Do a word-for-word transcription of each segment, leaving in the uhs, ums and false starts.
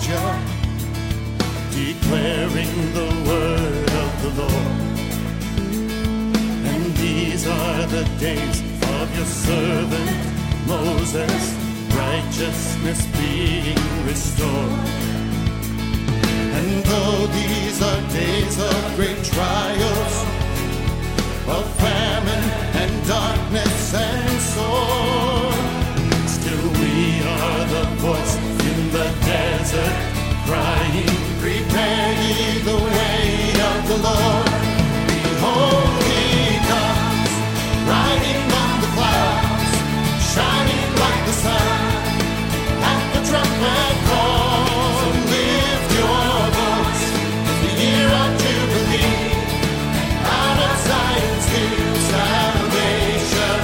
Elijah, declaring the word of the Lord. And these are the days of your servant Moses, righteousness being restored. And though these are days of great trials, of famine and darkness and sword, still we are the voice in the desert, crying, prepare ye the way of the Lord. Behold, he comes, riding on the clouds, shining like the sun, at the trumpet call. So lift your voice, it's the year of Jubilee, out of Zion's hill salvation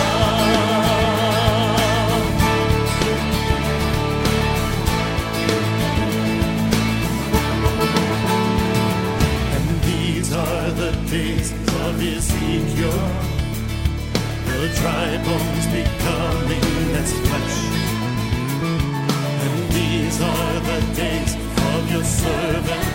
come. And these are the days of Ezekiel, the dry bones becoming as flesh. And these are the days of your servant